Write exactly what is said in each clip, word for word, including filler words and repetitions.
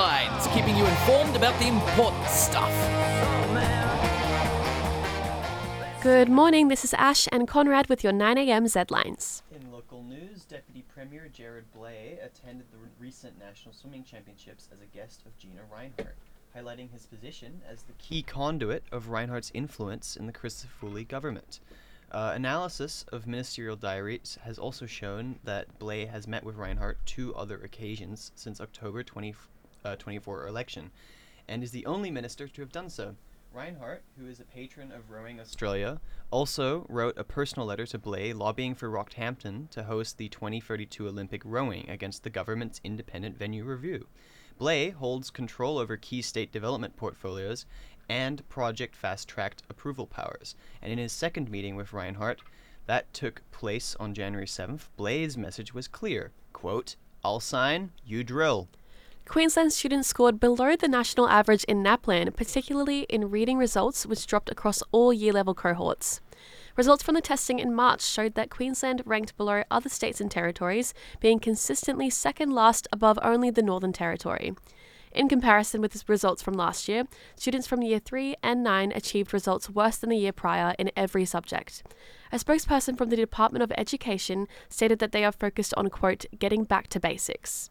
Zlines, keeping you informed about the important stuff. Good morning, this is Ash and Conrad with your nine a.m. Z-Lines. In local news, Deputy Premier Jared Blay attended the recent National Swimming Championships as a guest of Gina Rinehart, highlighting his position as the key conduit of Rinehart's influence in the Crisafulli government. Uh, analysis of ministerial diaries has also shown that Blay has met with Rinehart two other occasions since October twenty twenty-four election, and is the only minister to have done so. Rinehart, who is a patron of Rowing Australia, also wrote a personal letter to Blay lobbying for Rockhampton to host the twenty thirty-two Olympic rowing against the government's independent venue review. Blay holds control over key state development portfolios and project fast-tracked approval powers, and in his second meeting with Rinehart, that took place on January seventh, Blay's message was clear, quote, "I'll sign, you drill." Queensland students scored below the national average in NAPLAN, particularly in reading results, which dropped across all year-level cohorts. Results from the testing in March showed that Queensland ranked below other states and territories, being consistently second last above only the Northern Territory. In comparison with the results from last year, students from Year three and nine achieved results worse than the year prior in every subject. A spokesperson from the Department of Education stated that they are focused on, quote, getting back to basics.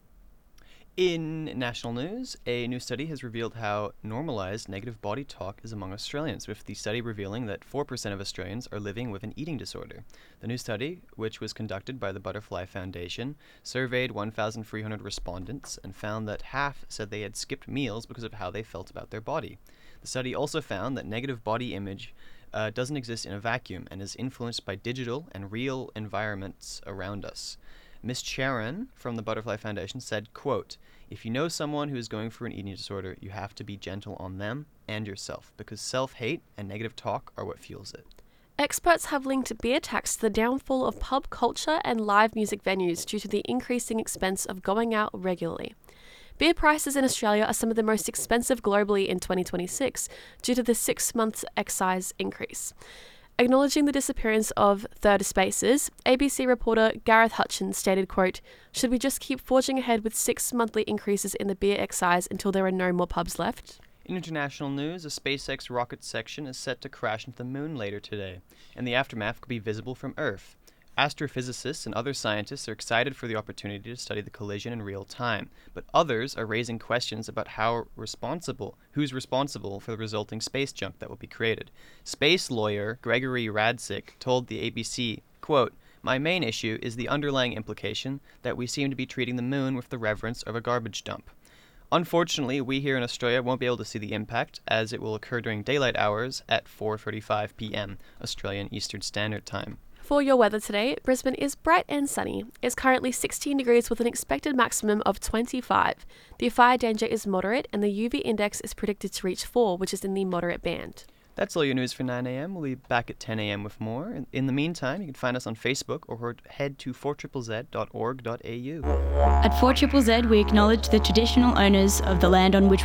In national news, a new study has revealed how normalized negative body talk is among Australians, with the study revealing that four percent of Australians are living with an eating disorder. The new study, which was conducted by the Butterfly Foundation, surveyed one thousand three hundred respondents and found that half said they had skipped meals because of how they felt about their body. The study also found that negative body image uh, doesn't exist in a vacuum and is influenced by digital and real environments around us. Miss Sharon from the Butterfly Foundation said, quote, "If you know someone who is going through an eating disorder, you have to be gentle on them and yourself, because self-hate and negative talk are what fuels it." Experts have linked beer tax to the downfall of pub culture and live music venues due to the increasing expense of going out regularly. Beer prices in Australia are some of the most expensive globally in twenty twenty-six due to the six-month excise increase. Acknowledging the disappearance of third spaces, A B C reporter Gareth Hutchins stated, quote, "Should we just keep forging ahead with six monthly increases in the beer excise until there are no more pubs left?" In international news, a SpaceX rocket section is set to crash into the moon later today, and the aftermath could be visible from Earth. Astrophysicists and other scientists are excited for the opportunity to study the collision in real time, but others are raising questions about how responsible, who's responsible for the resulting space junk that will be created. Space lawyer Gregory Radzik told the A B C, quote, "My main issue is the underlying implication that we seem to be treating the moon with the reverence of a garbage dump. Unfortunately, we here in Australia won't be able to see the impact, as it will occur during daylight hours at four thirty-five p.m. Australian Eastern Standard Time." For your weather today, Brisbane is bright and sunny. It's currently sixteen degrees with an expected maximum of twenty-five. The fire danger is moderate and the U V index is predicted to reach four, which is in the moderate band. That's all your news for nine a.m. We'll be back at ten a.m. with more. In, in the meantime, you can find us on Facebook or head to four Z Z Z dot org dot a u. At four Z Z Z, we acknowledge the traditional owners of the land on which